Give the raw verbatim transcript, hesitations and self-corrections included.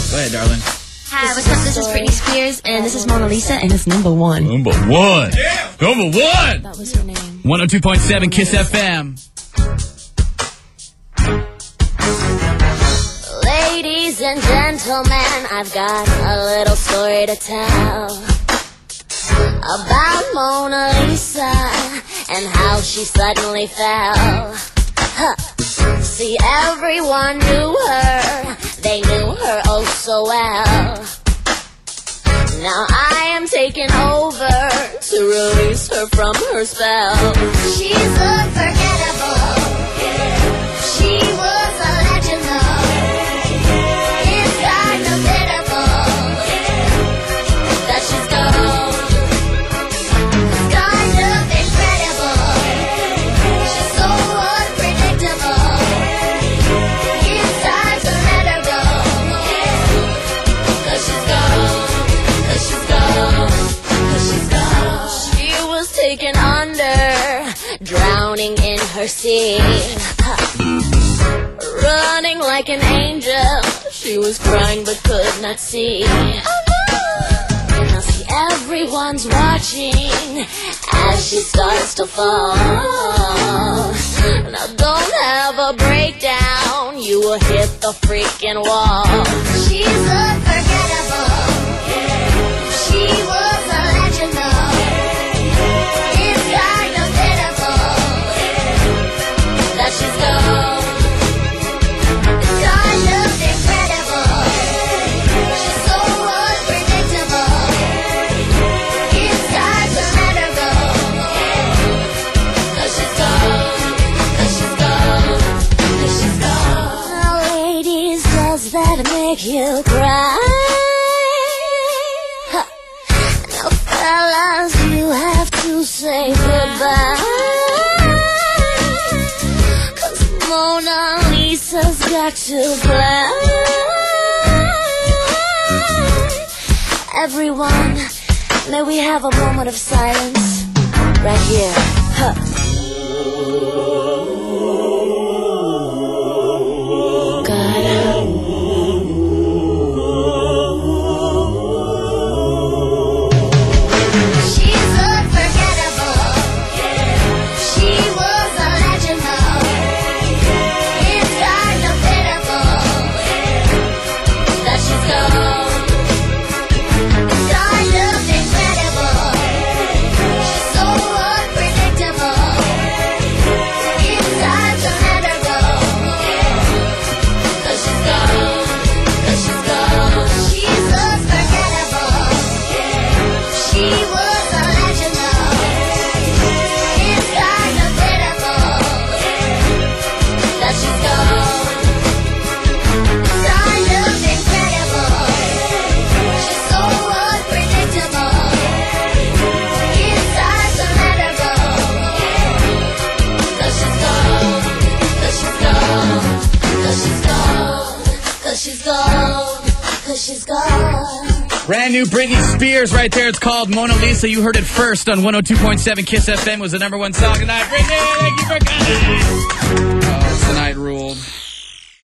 Go ahead, darling. Hi, what's up? This is Britney Spears, and this is Mona Lisa, and it's number one. Number one. Yeah. Number one. That was her name. one oh two point seven Kiss F M. Ladies and gentlemen, I've got a little story to tell about Mona Lisa and how she suddenly fell. Huh. See, everyone knew her. They knew her oh so well. Now I am taking over to release her from her spell. She's unforgettable. She was a legend though. It's kind of pitiful that she's gone. It's kind of incredible. She's so unpredictable. It's time to let her go. Cause she's gone. Cause she's gone. Cause she's gone. She was taken under, drowning in her sea. Running like an angel, she was crying but could not see. Oh no! Now see, everyone's watching as she starts to fall. Now don't have a breakdown, you will hit the freaking wall. She's unforgettable. She was a legend though. It's kind of pitiful that she's gone. Make you cry. Huh. Now fellas, you have to say goodbye, 'cause Mona Lisa's got to fly. Everyone, may we have a moment of silence right here. Huh. She's gone, 'cause she's gone. Brand new Britney Spears right there. It's called Mona Lisa. You heard it first on one oh two point seven Kiss F M. Was the number one song tonight. Britney, thank you for coming. Oh, tonight ruled.